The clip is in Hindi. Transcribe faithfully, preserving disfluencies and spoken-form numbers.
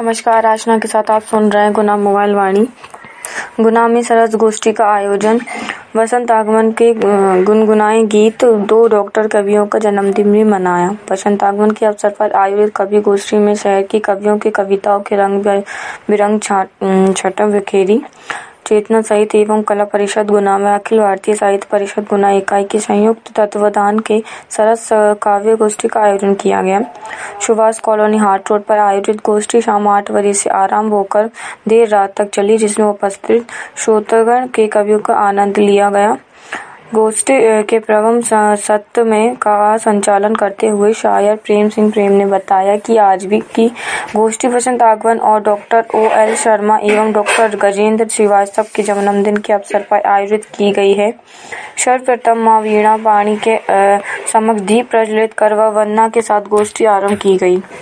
नमस्कार, आशना के साथ आप सुन रहे हैं गुना मोबाइल वाणी। गुना में सरस गोष्ठी का आयोजन। वसंत आगमन के गुनगुनाए गीत। दो डॉक्टर कवियों का जन्मदिन भी मनाया। वसंत आगमन के अवसर पर आयोजित कवि गोष्ठी में शहर की कवियों की कविताओं के रंग बिरंग छटा बिखेरी। चेतना साहित्य एवं कला परिषद गुना व अखिल भारतीय साहित्य परिषद गुना इकाई के संयुक्त तत्वावधान के सरस काव्य गोष्ठी का आयोजन किया गया। सुभाष कॉलोनी हाट रोड पर आयोजित गोष्ठी शाम आठ बजे से आरंभ होकर देर रात तक चली, जिसमें उपस्थित श्रोतागण के कवियों का आनंद लिया गया। गोष्ठी के प्रथम सत्र में का संचालन करते हुए शायर प्रेम सिंह प्रेम ने बताया कि आज भी की गोष्ठी वसंत आगमन और डॉक्टर ओ एल शर्मा एवं डॉक्टर गजेंद्र श्रीवास्तव के जन्मदिन के अवसर पर आयोजित की गई है। सर्वप्रथम मां वीणा पाणी के समक्ष दीप प्रज्वलित कर व वंदना के साथ गोष्ठी आरंभ की गई।